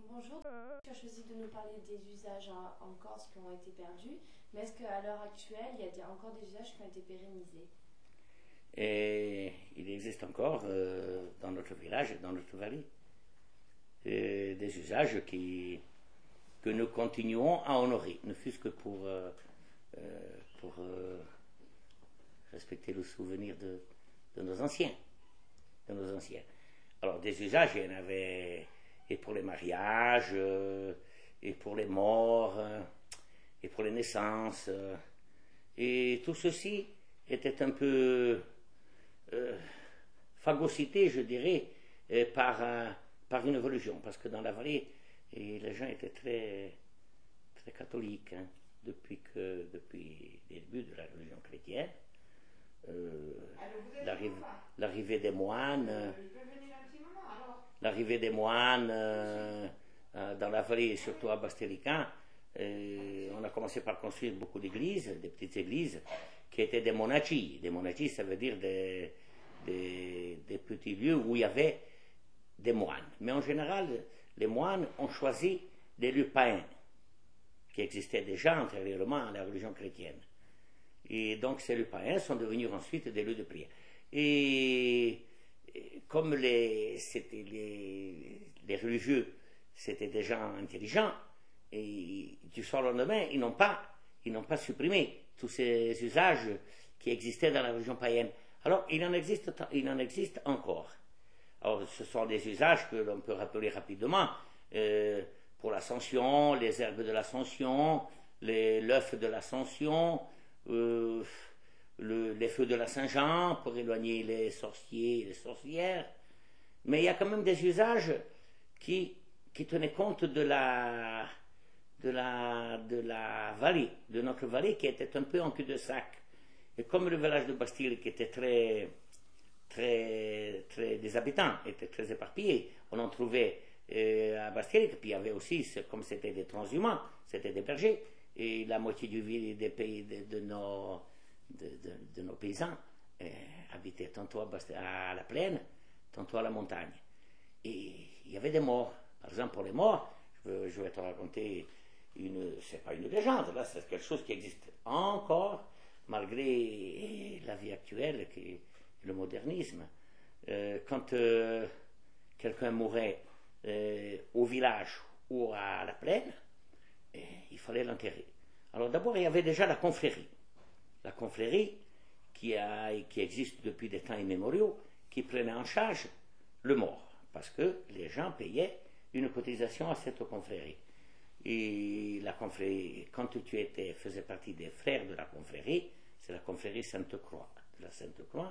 Bonjour, tu as choisi de nous parler des usages en Corse qui ont été perdus, mais est-ce qu'à l'heure actuelle, il y a encore des usages qui ont été pérennisés? Et il existe encore dans notre village et dans notre vallée des usages que nous continuons à honorer, ne fût-ce que pour respecter le souvenir de nos anciens. De nos anciens. Alors des usages, il y en avait et pour les mariages, et pour les morts, et pour les naissances. Et tout ceci était un peu phagocyté, je dirais, par une religion. Parce que dans la vallée, les gens étaient très, très catholiques, hein, depuis les débuts de la religion chrétienne. L'arrivée des moines, dans la vallée, et surtout à Bastelica, on a commencé par construire beaucoup d'églises, des petites églises, qui étaient des monaci. Des monaci, ça veut dire des petits lieux où il y avait des moines. Mais en général, les moines ont choisi des lieux païens, qui existaient déjà antérieurement à la religion chrétienne. Et donc ces lieux païens sont devenus ensuite des lieux de prière. Et comme les religieux, c'était des gens intelligents, et du soir au lendemain, ils n'ont pas supprimé tous ces usages qui existaient dans la religion païenne. Alors, il en existe encore. Alors, ce sont des usages que l'on peut rappeler rapidement, pour l'Ascension, les herbes de l'Ascension, l'œuf de l'Ascension, les feux de la Saint-Jean pour éloigner les sorciers et les sorcières. Mais il y a quand même des usages qui tenaient compte de la vallée, de notre vallée qui était un peu en cul-de-sac. Et comme le village de Bastille qui était très, très, très, des habitants étaient très éparpillés, on en trouvait à Bastille, puis il y avait aussi, comme c'était des transhumants, c'était des bergers, et la moitié des pays de nos paysans habitaient tantôt à la plaine, tantôt à la montagne. Et il y avait des morts. Par exemple, pour les morts, je vais te raconter c'est pas une légende, là, c'est quelque chose qui existe encore, malgré la vie actuelle, qui est le modernisme. Quand quelqu'un mourait au village ou à la plaine, il fallait l'enterrer. Alors d'abord, il y avait déjà la confrérie. La confrérie qui existe depuis des temps immémoriaux, qui prenait en charge le mort, parce que les gens payaient une cotisation à cette confrérie. Et la confrérie, quand tu faisais partie des frères de la confrérie, c'est la confrérie Sainte-Croix, de la Sainte-Croix,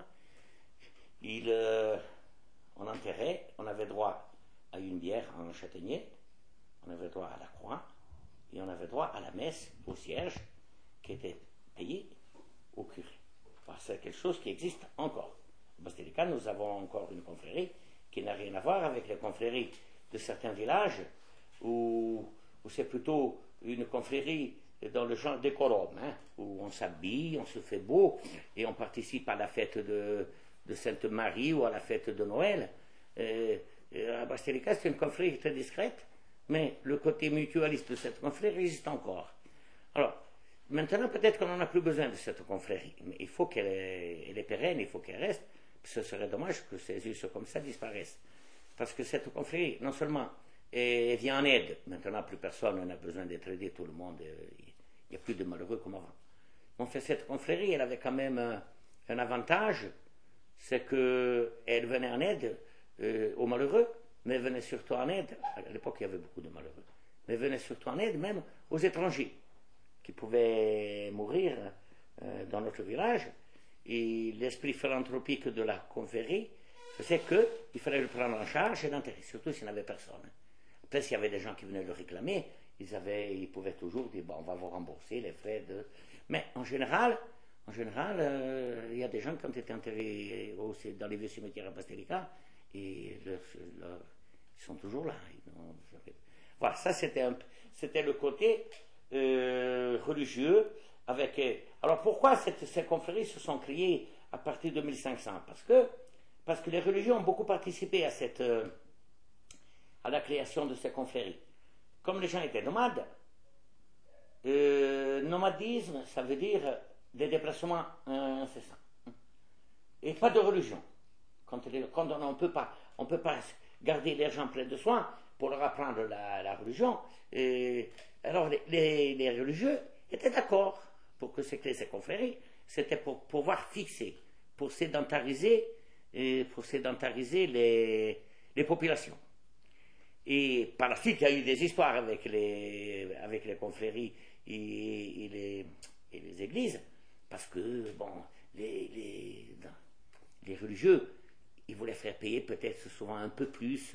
on enterrait, on avait droit à une bière en châtaignier, on avait droit à la croix, et on avait droit à la messe, au cierge, qui était payé au curé. Enfin, c'est quelque chose qui existe encore. À Bastelica, nous avons encore une confrérie qui n'a rien à voir avec les confréries de certains villages où c'est plutôt une confrérie dans le genre décorum, hein, où on s'habille, on se fait beau et on participe à la fête de Sainte-Marie ou à la fête de Noël. À Bastelica, c'est une confrérie très discrète, mais le côté mutualiste de cette confrérie existe encore. Alors, maintenant, peut-être qu'on n'en a plus besoin de cette confrérie, mais il faut qu'elle est pérenne, il faut qu'elle reste. Ce serait dommage que ces us comme ça disparaissent. Parce que cette confrérie, non seulement elle vient en aide, maintenant plus personne n'a besoin d'être aidé, tout le monde, il n'y a plus de malheureux comme avant. En fait, cette confrérie, elle avait quand même un avantage, c'est qu'elle venait en aide aux malheureux, mais elle venait surtout en aide, à l'époque il y avait beaucoup de malheureux, mais elle venait surtout en aide même aux étrangers, qui pouvaient mourir dans notre village, et l'esprit philanthropique de la confrérie faisait qu'il fallait le prendre en charge et l'enterrer, surtout s'il n'y avait personne. Après, s'il y avait des gens qui venaient le réclamer, ils pouvaient toujours dire, bon, on va vous rembourser les frais de... Mais en général, il y a des gens qui ont été enterrés dans les vieux cimetières à Bastelica, et ils sont toujours là. Voilà, ça c'était le côté religieux. Alors pourquoi ces confréries se sont créées à partir de 1500 ? Parce que les religions ont beaucoup participé à à la création de ces confréries. Comme les gens étaient nomades, nomadisme, ça veut dire des déplacements incessants. Et pas de religion. Quand on ne peut pas garder les gens près de soi pour leur apprendre la religion. Alors les religieux étaient d'accord pour que se créent ces confréries. C'était pour pouvoir fixer, pour sédentariser les populations. Et par la suite, il y a eu des histoires avec les confréries et les églises, parce que, bon, les religieux, ils voulaient faire payer peut-être souvent un peu plus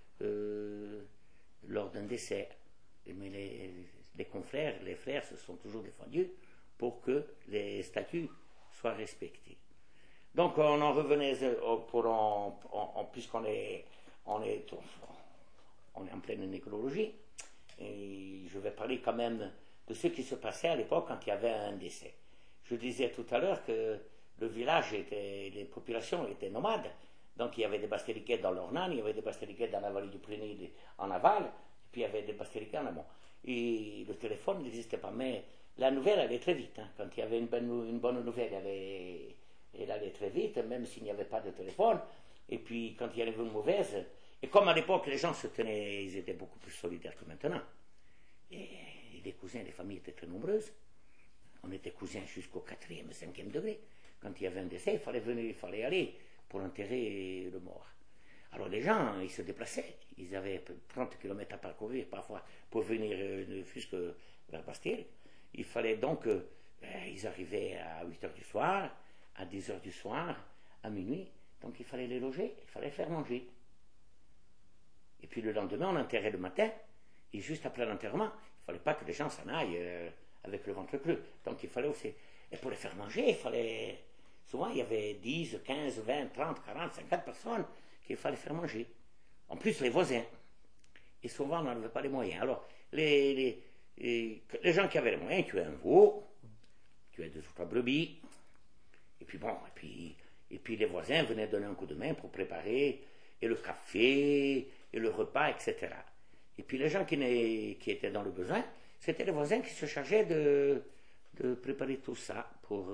lors d'un décès. Mais les confrères, les frères se sont toujours défendus pour que les statuts soient respectés. Donc on en revenait, puisqu'on est en pleine nécrologie, et je vais parler quand même de ce qui se passait à l'époque quand il y avait un décès. Je disais tout à l'heure que le village les populations étaient nomades, donc il y avait des bastériquets dans l'Ornane, il y avait des bastériquets dans la vallée du Prénil en aval, et puis il y avait des bastériquets en amont. Et le téléphone n'existait pas, mais la nouvelle allait très vite. Quand il y avait une bonne nouvelle, elle allait très vite, même s'il n'y avait pas de téléphone. Et puis quand il y avait une mauvaise, et comme à l'époque les gens se tenaient, ils étaient beaucoup plus solidaires que maintenant. Et les cousins, les familles étaient très nombreuses. On était cousins jusqu'au 4e, 5e degré. Quand il y avait un décès, il fallait aller pour enterrer le mort. Alors les gens, ils se déplaçaient. Ils avaient 30 km à parcourir parfois pour venir jusque vers Bastille. Il fallait donc, ils arrivaient à 8h du soir, à 10h du soir, à minuit. Donc il fallait les loger, il fallait faire manger. Et puis le lendemain, on enterrait le matin. Et juste après l'enterrement, il ne fallait pas que les gens s'en aillent avec le ventre creux. Donc il fallait aussi... Et pour les faire manger, il fallait... Souvent, il y avait 10, 15, 20, 30, 40, 50 personnes qu'il fallait faire manger. En plus, les voisins. Et souvent, on n'avait pas les moyens. Alors, les gens qui avaient les moyens, tu as un veau, tu as 2 ou 3 brebis. Et puis bon, et puis les voisins venaient donner un coup de main pour préparer et le café, et le repas, etc. Et puis les gens qui étaient dans le besoin, c'était les voisins qui se chargeaient de préparer tout ça pour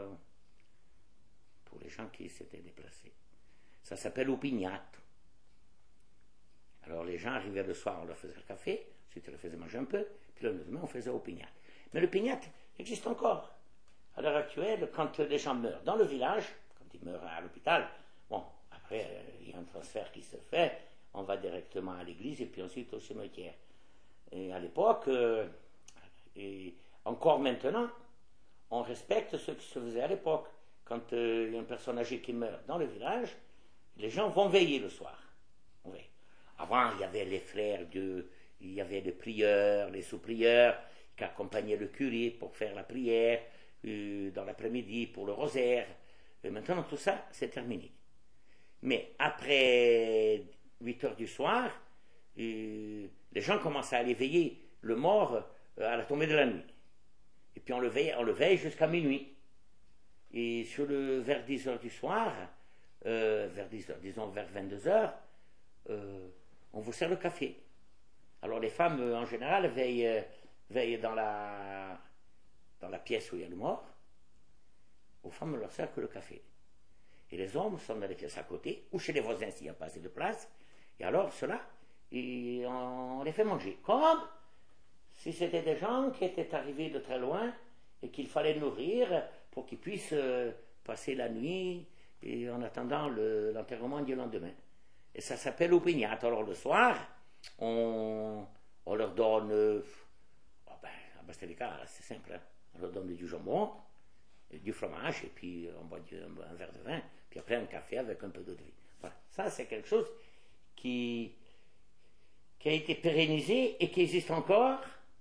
les gens qui s'étaient déplacés. Ça s'appelle opiniat. Alors les gens arrivaient le soir, on leur faisait le café, ensuite on leur faisait manger un peu, puis le lendemain on faisait opiniat. Mais l'opiniat existe encore. À l'heure actuelle, quand les gens meurent dans le village, quand ils meurent à l'hôpital, bon, après il y a un transfert qui se fait, on va directement à l'église et puis ensuite au cimetière. Et à l'époque, et encore maintenant, on respecte ce qui se faisait à l'époque. Quand il y a une personne âgée qui meurt dans le village, les gens vont veiller le soir. Avant, il y avait les frères il y avait les prieurs, les sous-prieurs qui accompagnaient le curé pour faire la prière dans l'après-midi pour le rosaire. Et maintenant, tout ça, c'est terminé. Mais après 8h du soir, les gens commencent à aller veiller le mort à la tombée de la nuit. Et puis on le veille jusqu'à minuit. Et vers 10h du soir, vers 10h, disons vers 22h, on vous sert le café. Alors les femmes, en général, veillent dans la pièce où il y a le mort. Aux femmes, on leur sert que le café. Et les hommes sont dans les pièces à côté, ou chez les voisins s'il n'y a pas assez de place. Et alors, ceux-là, on les fait manger. Comme si c'était des gens qui étaient arrivés de très loin et qu'il fallait nourrir pour qu'ils puissent passer la nuit et en attendant l'enterrement du lendemain. Et ça s'appelle opiniat. Alors le soir, on leur donne... à Bastelica, c'est simple. Hein? On leur donne du jambon, du fromage, et puis on boit un verre de vin, puis après un café avec un peu d'eau de vie. Voilà. Ça, c'est quelque chose qui a été pérennisé et qui existe encore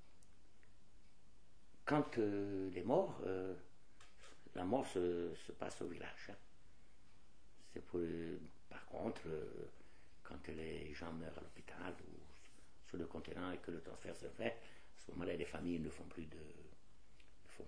quand la mort se passe au village. Hein. C'est par contre, quand les gens meurent à l'hôpital ou sur le continent et que le transfert se fait, à ce moment-là, les familles ne font plus ceci.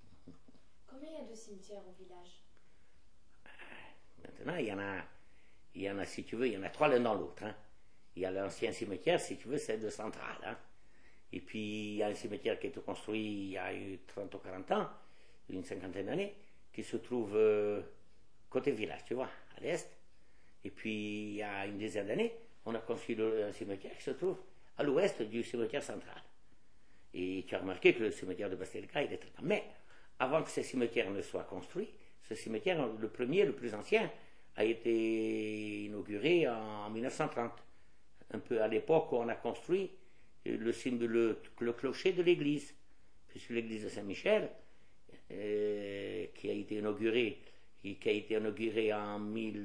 Combien il y a de cimetières au village? Maintenant, il il y en a, si tu veux, il y en a 3 l'un dans l'autre. Hein. Il y a l'ancien cimetière, si tu veux, c'est de Centrale. Hein. Et puis, il y a un cimetière qui a été construit il y a eu 30 ou 40 ans, une cinquantaine d'années, qui se trouve côté village, tu vois, à l'est. Et puis, il y a une dizaine d'années, on a construit un cimetière qui se trouve à l'ouest du cimetière central. Et tu as remarqué que le cimetière de Basilica, il est très grand. Mais, avant que ce cimetière ne soit construit, ce cimetière, le premier, le plus ancien, a été inauguré en 1930. Un peu à l'époque où on a construit le clocher de l'église. Puisque l'église de Saint-Michel, qui a été inaugurée en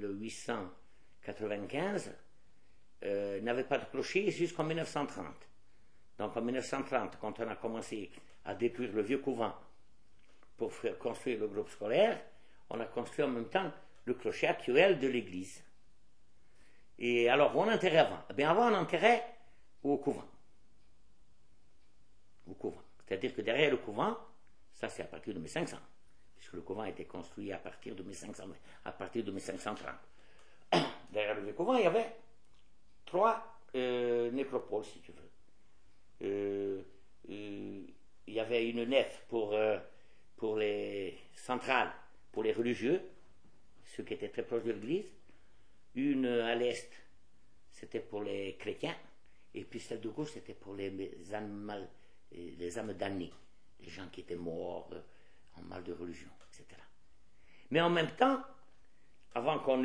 1895, n'avait pas de clocher jusqu'en 1930. Donc en 1930, quand on a commencé à détruire le vieux couvent pour construire le groupe scolaire, on a construit en même temps le clocher actuel de l'église. Et alors, on enterrait avant. Eh bien, avant, on enterrait au couvent. Au couvent. C'est-à-dire que derrière le couvent, ça c'est à partir de 1500, puisque le couvent a été construit à partir de 1530. Derrière le vieux couvent, il y avait 3 nécropoles, si tu veux. Il y avait une nef pour les centrales, pour les religieux, ceux qui étaient très proches de l'église. Une à l'est, c'était pour les chrétiens, et puis celle de gauche, c'était pour les âmes damnées, les gens qui étaient morts en mal de religion, etc. Mais en même temps, quand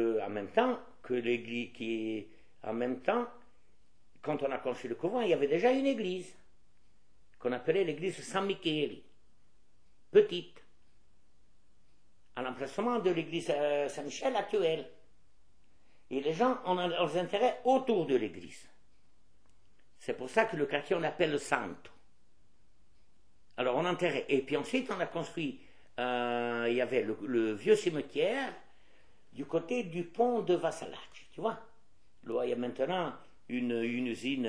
on a construit le couvent, il y avait déjà une église qu'on appelait l'église San Michele, petite, à l'emplacement de l'église Saint-Michel actuelle. Et les gens ont leurs intérêts autour de l'église. C'est pour ça que le quartier, on l'appelle le Santo. Alors, on enterrait. Et puis ensuite, on a construit, il y avait le vieux cimetière du côté du pont de Vassalacci, tu vois. Là, il y a maintenant une usine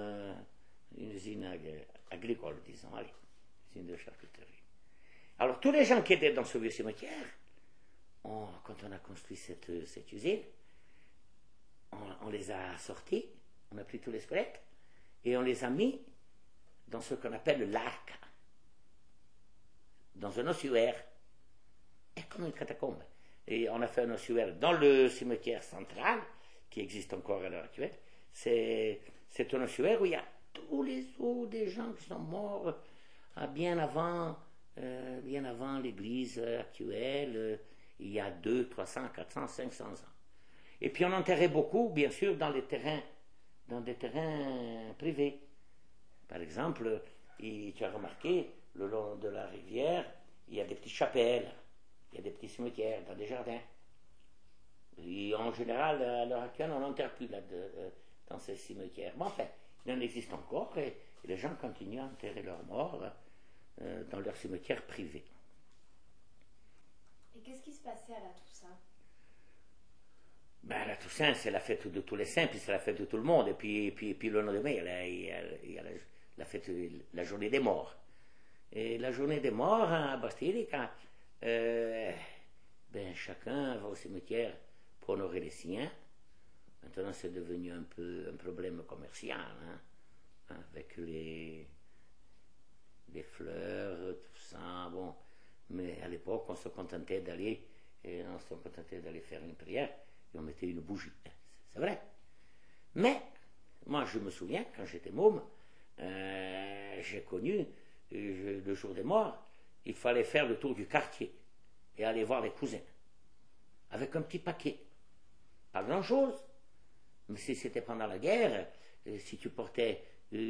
agricole, disons, allez, usine de charcuterie. Alors, tous les gens qui étaient dans ce vieux cimetière, quand on a construit cette usine, on les a sortis, on a pris tous les squelettes, et on les a mis dans ce qu'on appelle l'arca, dans un ossuaire, et comme une catacombe. Et on a fait un ossuaire dans le cimetière central, qui existe encore à l'heure actuelle. C'est un ossuaire où il y a tous les os des gens qui sont morts bien avant l'église actuelle, il y a 200, 300, 400, 500 ans. Et puis on enterrait beaucoup, bien sûr, dans des terrains privés. Par exemple, tu as remarqué, le long de la rivière, il y a des petites chapelles, il y a des petits cimetières dans des jardins. Et en général, à l'heure actuelle, on n'enterre plus dans ces cimetières. Mais enfin, il en existe encore et les gens continuent à enterrer leurs morts dans leurs cimetières privés. Et qu'est-ce qui se passait à la Toussaint? La Toussaint, c'est la fête de tous les saints, puis c'est la fête de tout le monde. Et puis le lendemain, il y a la fête, la journée des morts. Et la journée des morts à Basilica, chacun va au cimetière pour honorer les siens. Maintenant, c'est devenu un peu un problème commercial, avec les fleurs, tout ça. Bon, mais à l'époque, on se contentait d'aller faire une prière et on mettait une bougie. C'est vrai. Mais, moi, je me souviens, quand j'étais môme, j'ai connu le jour des morts, il fallait faire le tour du quartier et aller voir les cousins avec un petit paquet. Pas grand-chose. Mais si c'était pendant la guerre, si tu portais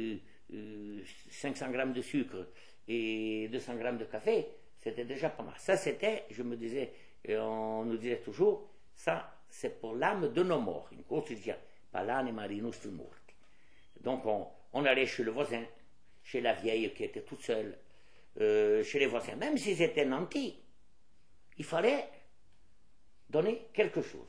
500 grammes de sucre et 200 grammes de café, c'était déjà pas mal. Ça, c'était, on nous disait toujours, ça, c'est pour l'âme de nos morts. Une course, il disait, pas l'anima di nostri morti. Donc, on allait chez le voisin, chez la vieille qui était toute seule, chez les voisins, même s'ils étaient nantis, il fallait donner quelque chose.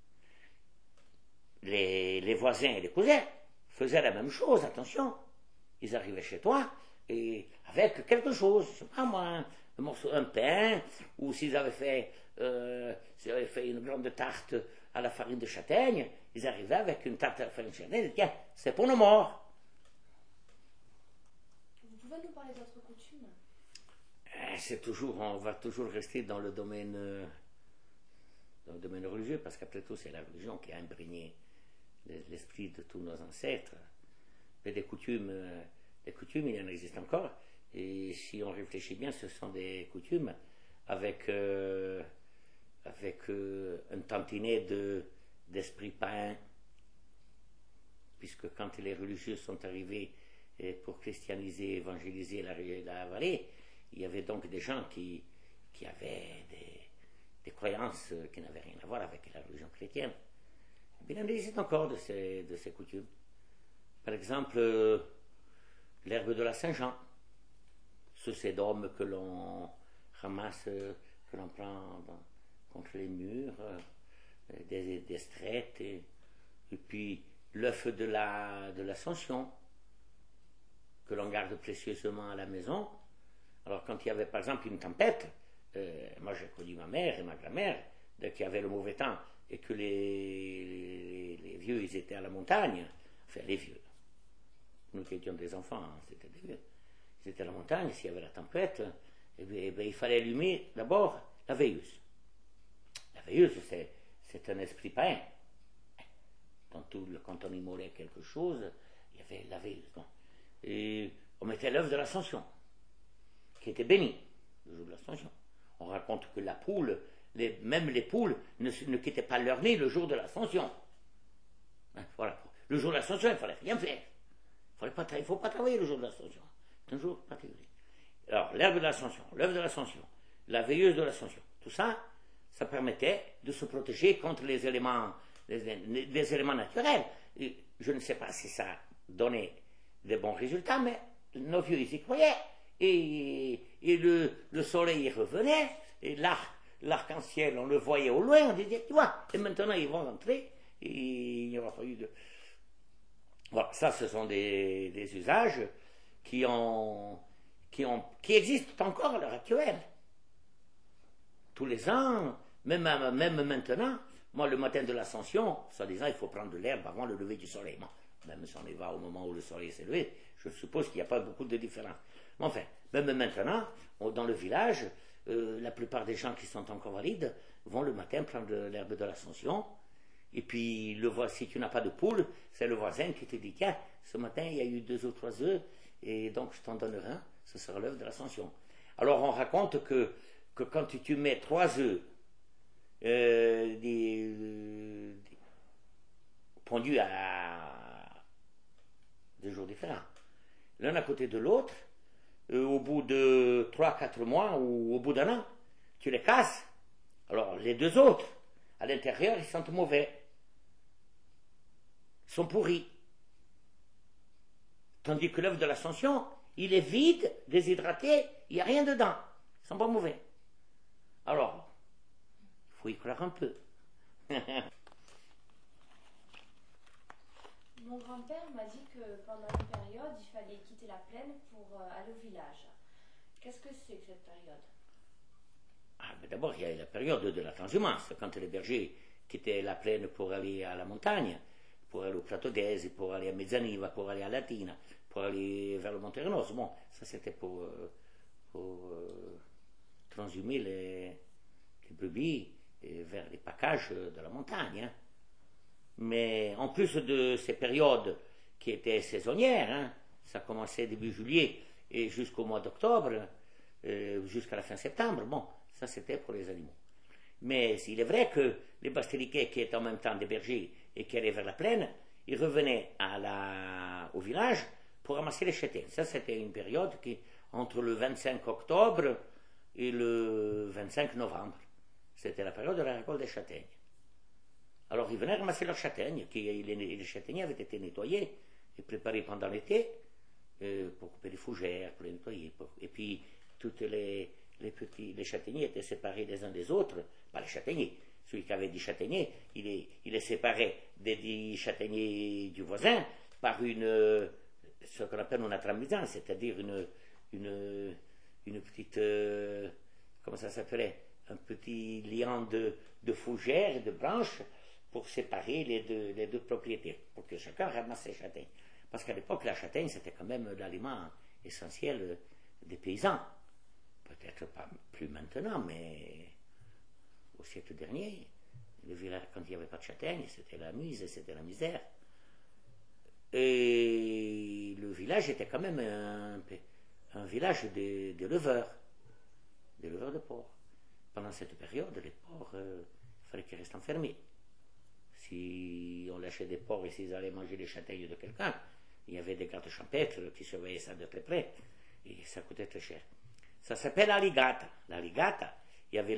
Les voisins et les cousins faisaient la même chose, attention. Ils arrivaient chez toi et avec quelque chose, je sais pas moi, un pain, ou s'ils avaient fait une grande tarte à la farine de châtaigne, ils arrivaient avec une tarte à la farine de châtaigne, ils disaient, tiens, c'est pour nos morts. Vous pouvez nous parler d'autres coutumes? On va toujours rester dans le domaine religieux, parce qu'après tout, c'est la religion qui a imprégné l'esprit de tous nos ancêtres. Mais des coutumes, il y en existe encore. Et si on réfléchit bien, ce sont des coutumes avec un tantinet d'esprit païen, puisque quand les religieux sont arrivés pour christianiser, évangéliser la vallée, il y avait donc des gens qui avaient des croyances qui n'avaient rien à voir avec la religion chrétienne. Il en existe encore de ces coutumes. Par exemple, l'herbe de la Saint-Jean, ce sédum que l'on ramasse, que l'on prend contre les murs, des straites, et puis l'œuf de l'Ascension, que l'on garde précieusement à la maison. Alors quand il y avait par exemple une tempête, moi j'ai connu ma mère et ma grand-mère, dès qu'il y avait le mauvais temps et que les vieux ils étaient à la montagne, enfin les vieux, nous qui étions des enfants, hein, c'était des vieux, ils étaient à la montagne, s'il y avait la tempête, il fallait allumer d'abord la veilleuse. La veilleuse, c'est un esprit païen. Quand on immolait quelque chose, il y avait la veilleuse. Bon. Et on mettait l'œuf de l'Ascension, qui était béni le jour de l'Ascension. On raconte que la poule, même les poules, ne quittaient pas leur nid le jour de l'Ascension. Hein, voilà. Le jour de l'Ascension, il ne fallait rien faire. Il ne faut pas travailler le jour de l'Ascension. C'est un jour particulier. Alors, l'herbe de l'Ascension, l'œuf de l'Ascension, la veilleuse de l'Ascension, tout ça, ça permettait de se protéger contre les éléments naturels. Et je ne sais pas si ça donnait des bons résultats, mais nos vieux, ils y croyaient. Et le soleil y revenait, et l'arc-en-ciel, on le voyait au loin, on disait, tu vois, et maintenant ils vont rentrer, et il n'y aura pas eu de... Voilà, ça, ce sont des usages qui existent encore à l'heure actuelle. Tous les ans, même maintenant, moi, le matin de l'Ascension, soi-disant, il faut prendre de l'herbe avant le lever du soleil. Bon, même si on y va au moment où le soleil s'est levé, je suppose qu'il n'y a pas beaucoup de différence. Mais enfin, même maintenant, dans le village, la plupart des gens qui sont encore valides vont le matin prendre de l'herbe de l'Ascension. Et puis, si tu n'as pas de poule, c'est le voisin qui te dit, tiens, ce matin, il y a eu 2 ou 3 œufs, et donc je t'en donnerai un, ce sera l'œuf de l'Ascension. Alors, on raconte que quand tu mets 3 œufs pondus à 2 jours différents, l'un à côté de l'autre, au bout de 3-4 mois ou au bout d'un an, tu les casses. Alors, les 2 autres, à l'intérieur, ils sentent mauvais. Ils sont pourris. Tandis que l'œuf de l'Ascension, il est vide, déshydraté, il n'y a rien dedans. Ils ne sont pas mauvais. Alors, il faut y croire un peu. Mon grand-père m'a dit que pendant une période, il fallait quitter la plaine pour aller au village. Qu'est-ce que c'est que cette période? D'abord, il y a la période de la transhumance, quand les bergers quittaient la plaine pour aller à la montagne, pour aller au plateau d'Aise, pour aller à Mezzaniva, pour aller à Latina, pour aller vers le Monte Renoso. Bon, ça c'était pour transhumer les brebis vers les packages de la montagne. Hein. Mais en plus de ces périodes qui étaient saisonnières, hein, ça commençait début juillet et jusqu'au mois d'octobre, jusqu'à la fin septembre, bon, ça c'était pour les animaux. Mais il est vrai que les Bastiliquais qui étaient en même temps des bergers et qui allaient vers la plaine, ils revenaient au village pour ramasser les châtaignes. Ça c'était une période entre le 25 octobre et le 25 novembre. C'était la période de la récolte des châtaignes. Alors ils venaient ramasser leurs châtaignes, les châtaigniers avaient été nettoyés et préparés pendant l'été pour couper les fougères, pour les nettoyer. Et puis toutes les châtaigniers étaient séparés les uns des autres. Les châtaigniers, celui qui avait 10 châtaigniers, il les séparait des 10 châtaigniers du voisin par ce qu'on appelle une atramisane, c'est-à-dire une petite, comment ça s'appelait, un petit liant de fougères et de branches pour séparer les deux propriétés, pour que chacun ramasse ses châtaignes. Parce qu'à l'époque, la châtaigne, c'était quand même l'aliment essentiel des paysans. Peut-être pas plus maintenant, mais au siècle dernier, le village, quand il n'y avait pas de châtaigne, c'était la mise, c'était la misère. Et le village était quand même un village de leveurs de porcs. Pendant cette période, les porcs, il fallait qu'ils restent enfermés. Si on lâchait des porcs et s'ils allaient manger les châtaignes de quelqu'un, il y avait des gardes champêtres qui surveillaient ça de très près, et ça coûtait très cher. Ça s'appelle la ligata. La ligata, il y avait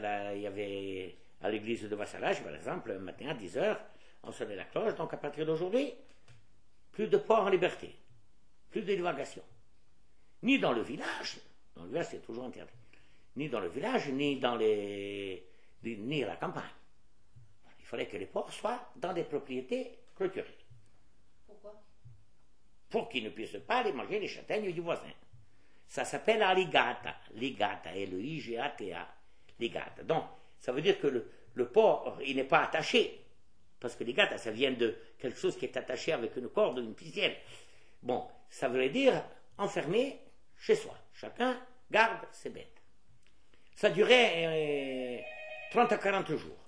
à l'église de Vassalage, par exemple, un matin à 10h, on sonnait la cloche, donc à partir d'aujourd'hui, plus de porcs en liberté, plus de divagation. Ni dans le village c'est toujours interdit, ni dans le village, ni à la campagne. Il fallait que les porcs soient dans des propriétés clôturées. Pourquoi? Pour qu'ils ne puissent pas aller manger les châtaignes du voisin. Ça s'appelle la ligata. Ligata, L-I-G-A-T-A. Ligata. Donc, ça veut dire que le porc, il n'est pas attaché. Parce que ligata, ça vient de quelque chose qui est attaché avec une corde, une ficelle. Bon, ça veut dire enfermé chez soi. Chacun garde ses bêtes. Ça durait 30 à 40 jours.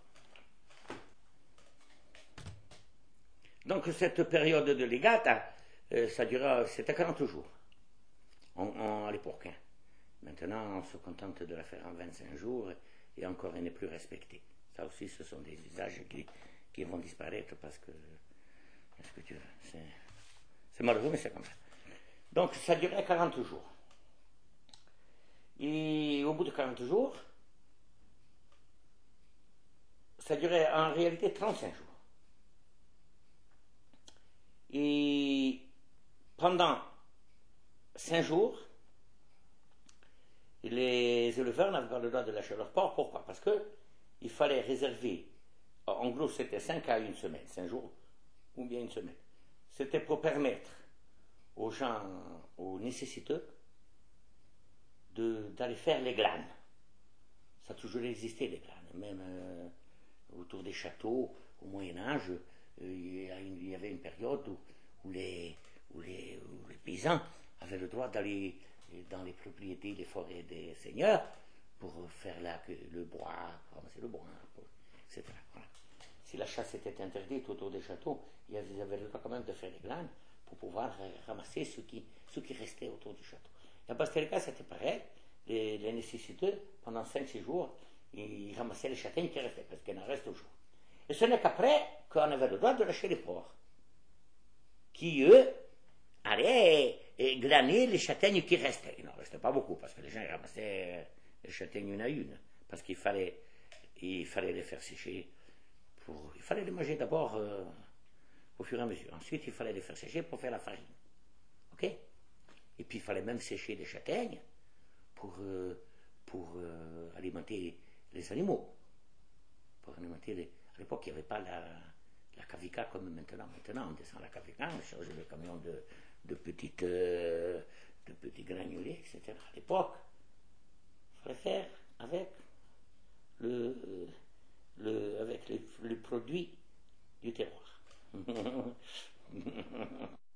Donc, cette période de ligata, c'était 40 jours. À l'époque. Hein. Maintenant, on se contente de la faire en 25 jours et encore elle n'est plus respectée. Ça aussi, ce sont des usages qui vont disparaître parce que, c'est malheureux, mais c'est comme ça. Donc, ça durait 40 jours. Et au bout de 40 jours, ça durait en réalité 35 jours. Et pendant 5 jours, les éleveurs n'avaient pas le droit de lâcher leurs porcs. Pourquoi? Parce qu'il fallait réserver, en gros c'était 5 à une semaine, 5 jours ou bien une semaine. C'était pour permettre aux gens, aux nécessiteux, d'aller faire les glanes. Ça a toujours existé, les glanes. Même autour des châteaux, au Moyen-Âge, il y avait une période où les paysans avaient le droit d'aller dans les propriétés, les forêts des seigneurs pour faire le bois, ramasser le bois, etc. Voilà. Si la chasse était interdite autour des châteaux, ils avaient le droit quand même de faire les glanes pour pouvoir ramasser ce qui restait autour du château. Et à Bastélica, c'était pareil. Les nécessiteux, pendant 5-6 jours, ils ramassaient les châtaignes qui restaient, parce qu'il en reste toujours. Et ce n'est qu'après qu'on avait le droit de lâcher les porcs, qui, eux, allaient glaner les châtaignes qui restaient. Il n'en restait pas beaucoup, parce que les gens ramassaient les châtaignes une à une, parce qu'il fallait les faire sécher. Il fallait les manger d'abord au fur et à mesure. Ensuite, il fallait les faire sécher pour faire la farine. OK? Et puis, il fallait même sécher les châtaignes pour alimenter les animaux. À l'époque, il n'y avait pas la Kavica comme maintenant. Maintenant, on descend la Kavica, on charge le camion de petits granulés, etc. À l'époque, il fallait faire avec le produit du terroir.